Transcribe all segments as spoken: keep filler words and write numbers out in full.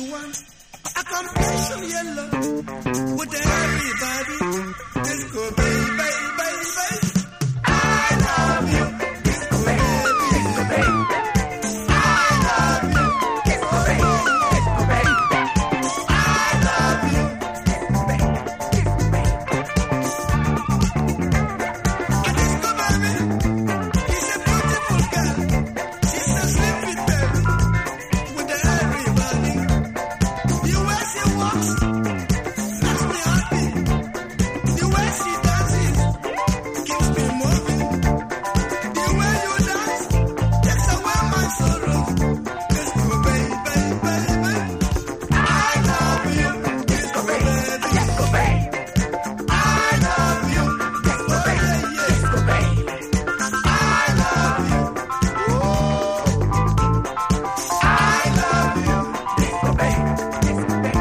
twenty-one. A complexion yellow with everybody. Disco baby, baby, baby. I love you. Disco baby, disco baby. I love you. Disco baby, disco baby. I love you. Disco baby, disco baby. A disco baby is a beautiful girl. She's a sleepy baby with everybody. The way she walks makes me happy. The way she dances keeps me moving. The way you dance takes away my sorrow. Disco baby, baby, baby. I love you. Disco baby, disco baby. I love you. Disco baby, disco baby. I love you. Ooh. I love you. Disco baby, disco baby.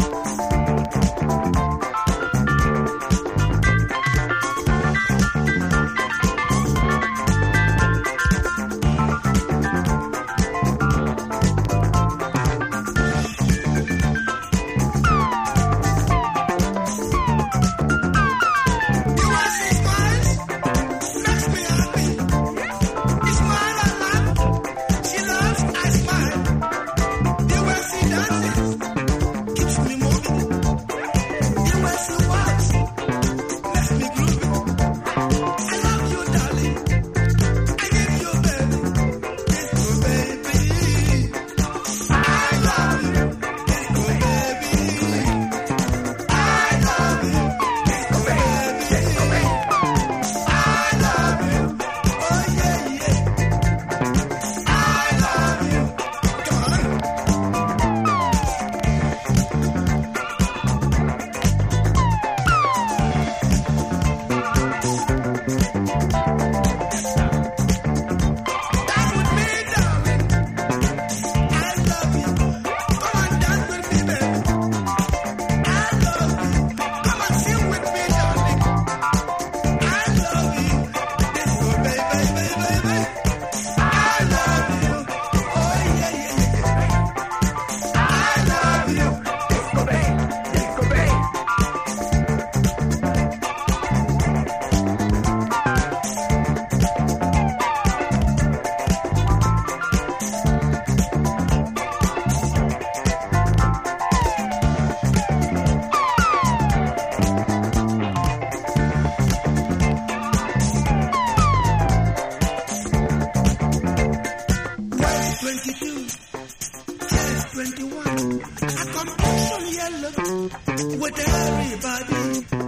The way she smiles makes me happy. The smile I love, she loves, I smile. The way she dances keeps me moving. The way she walks makes me groovy. I love you, darling. I need you, baby. Disco baby. I love you. Disco baby. I love you. Disco baby. Disco baby. I love you. Oh yeah, yeah. I love you. Come on. Dance with me, darling. I love you. Come on, dance with me, baby. I love you. Come on, sing with me, darling. I love you. Disco baby, baby, baby. I love you. Oh yeah, yeah, yeah. I love you. Disco baby, disco baby. West twenty-two, Chest twenty-one. A complexion yellow with everybody.